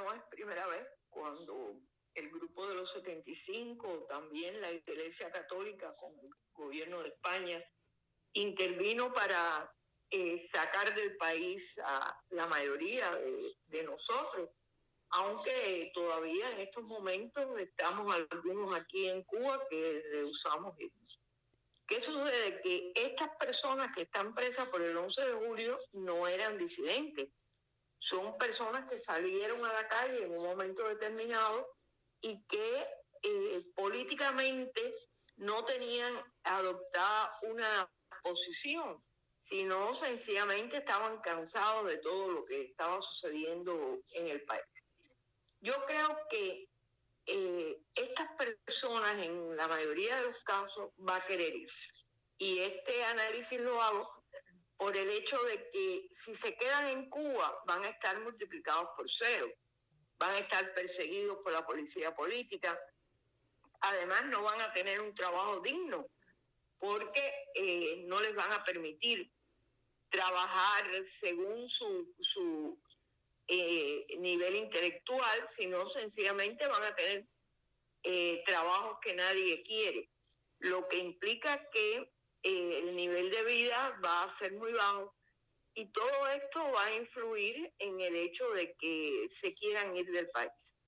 no es primera vez cuando el grupo de los 75, también la Iglesia Católica con el gobierno de España, intervino para sacar del país a la mayoría de nosotros, aunque todavía en estos momentos estamos algunos aquí en Cuba que rehusamos irnos. ¿Qué sucede? Que estas personas que están presas por el 11 de julio no eran disidentes, son personas que salieron a la calle en un momento determinado y que políticamente no tenían adoptada una posición, sino sencillamente estaban cansados de todo lo que estaba sucediendo en el país. Yo creo que estas personas en la mayoría de los casos va a querer irse. Y este análisis lo hago por el hecho de que si se quedan en Cuba van a estar multiplicados por 0, van a estar perseguidos por la policía política, además no van a tener un trabajo digno porque no les van a permitir trabajar según su nivel intelectual, sino sencillamente van a tener trabajos que nadie quiere, lo que implica que el nivel de vida va a ser muy bajo y todo esto va a influir en el hecho de que se quieran ir del país.